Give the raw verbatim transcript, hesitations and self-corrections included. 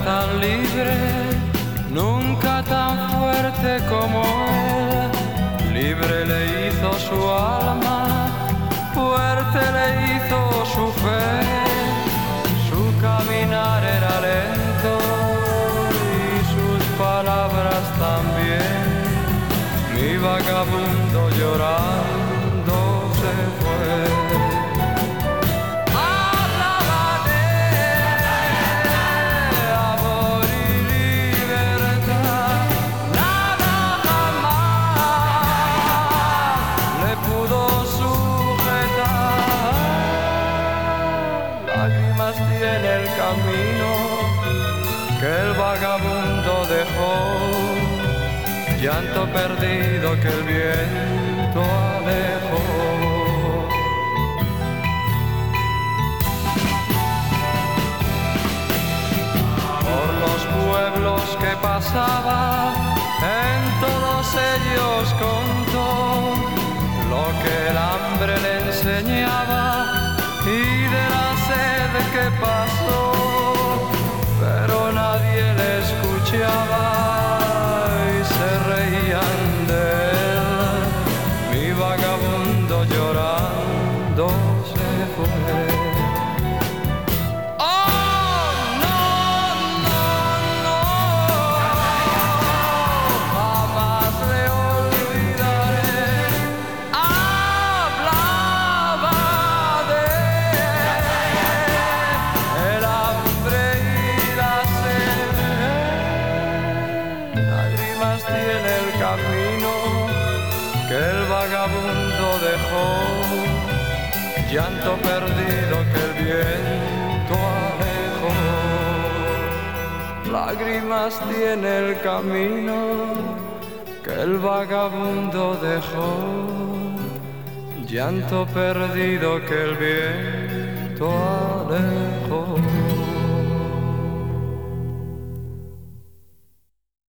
tan libre, nunca tan fuerte como él. Libre le hizo su alma, fuerte le hizo su fe. Su caminar era lento y sus palabras también. Mi vagabundo llorando se fue. Tiene el camino que el vagabundo dejó, llanto perdido que el viento alejó. Por los pueblos que pasaba, en todos ellos contó lo que el hambre le enseñaba y de la sed que pasó, pero nadie le escuchaba y se reían de él. Mi vagabundo llorando se fue. Que el vagabundo dejó, llanto perdido que el viento alejó. Lágrimas tiene el camino que el vagabundo dejó, llanto perdido que el viento alejó.